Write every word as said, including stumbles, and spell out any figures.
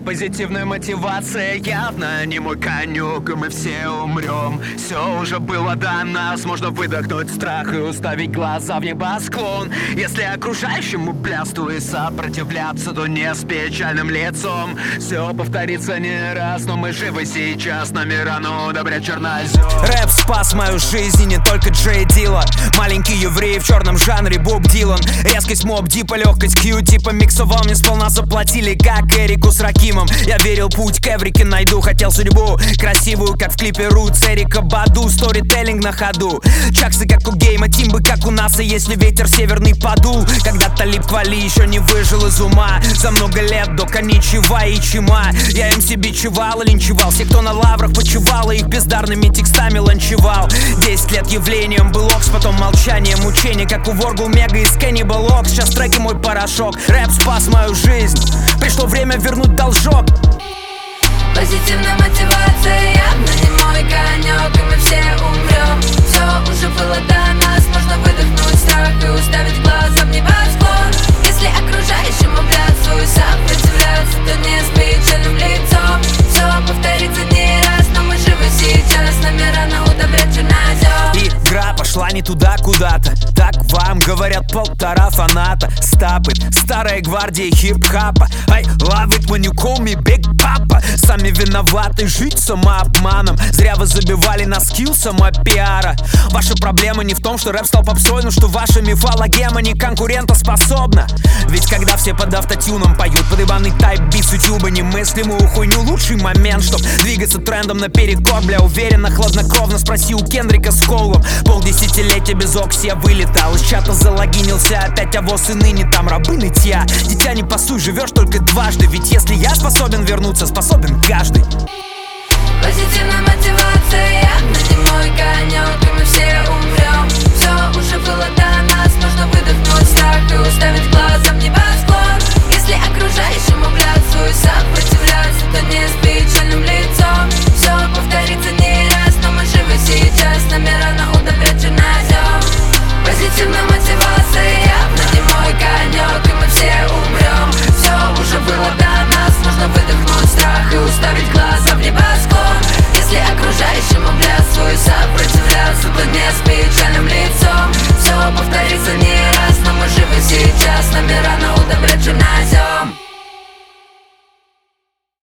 Позитивная мотивация явно не мой конек, и мы все умрем. Все уже было до нас, можно выдохнуть страх и уставить глаза в небосклон. Если окружающему плясту и сопротивляться, то не с печальным лицом. Все повторится не раз, но мы живы сейчас, нами рано удобрять чернозем. Рэп спас мою жизнь, и не только Джей Дила. Маленький еврей в черном жанре Боб Дилан. Резкость Моб Дипа, легкость Кью типа миксовал, мне сполна заплатили, как Эрику с Ракимом. Я верил, путь к Эврике найду, хотел судьбу красивую, как в клипе Рутс, Эрика Баду. Сторителлинг на ходу, чаксы как у Гейма, тимбы как у НАСА. Если ветер северный подул, когда Талиб Квали еще не выжил из ума. За много лет до коничева и чима я им себе бичевал и линчевал всех, кто на лаврах почивал, и их бездарными текстами ланчевал. Десять лет явлением был Окс, потом молчание, мучение, как у Воргл Мега из Cannibal Ox. Сейчас треки мой порошок, рэп спас мою жизнь, пришло время вернуть должок. Позитивная мотивация явно не мой конек, и мы все умрем. Все уже было до нас, можно выдохнуть страх и уставить глаза в небосклон. Если окружающему плясу и сопротивляться, то не с печальным лицом. Все повторится не раз, но мы живы сейчас, нами рано удобрять чернозем. Игра пошла не туда куда-то, так вам говорят полтора фаната. Стапы, старая гвардия хип-хапа. I love it when you call me Big Papa. Сами виноваты, жить самообманом. Зря вы забивали на скилл самопиара. Ваша проблема не в том, что рэп стал попсой, но что ваша мифологема не конкурентоспособна. Ведь когда все под автотюном поют подъебанный тайп-бит с ютуба, немыслимую хуйню, лучший момент, чтоб двигаться трендом наперекор. Бля, уверенно, хладнокровно спроси у Кендрика с Коулом. Полдесятилетия без окси я вылетал из чата, залогинился опять, а воз и ныне там рабы нытья. Дитя, не пасуй, живешь только дважды, ведь если я способен вернуться, способен каждый. Позитивная мотивация явно не мой конек, и мы все умрем. Все уже было до нас, можно выдохнуть страх и уставить глаза в небосклон. Если окружающему плясу и сопротивляться, то не с печальным лицом. Все повторится не раз, но мы живы сейчас, нами рано удобрять чернозем. Позитивная мотивация явно не мой конек, и мы все умрем. Все уже было до нас, можно выдохнуть страх и уставить глаза в небосклон. Если окружающему плясу и сопротивляться, то не с печальным лицом. Все повторится не раз, но мы живы сейчас, нами рано удобрять чернозем.